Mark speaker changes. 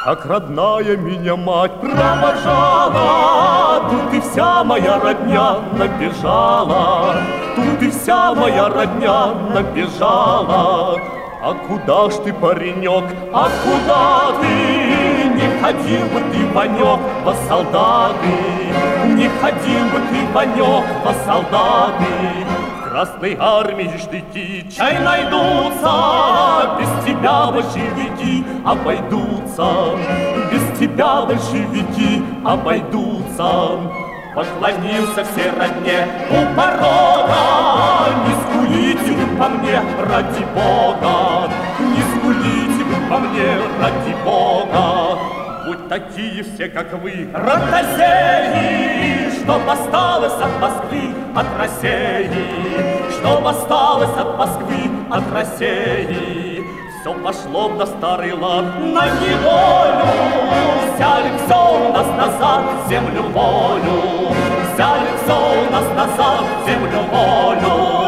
Speaker 1: как родная меня мать провожала. Тут и вся моя родня набежала, тут и вся моя родня набежала. А куда ж ты, паренек, а куда ты? Не ходил бы ты, Ванек, во солдаты, не ходил бы ты, Ванек, во солдаты. В Красной армии штыки чай найдутся, без тебя большевики обойдутся, без тебя большевики обойдутся. Поклонился всей родне у порога, не скулите вы по мне, ради Бога, не скулите вы по мне, ради Бога. Будь такие все, как вы, ротозеи, чтоб осталось от Москвы, от России, чтоб осталось от Москвы, от России. Все пошло на старый лад, на неволю, взяли все у нас назад, землю волю, взяли все у нас назад, землю волю.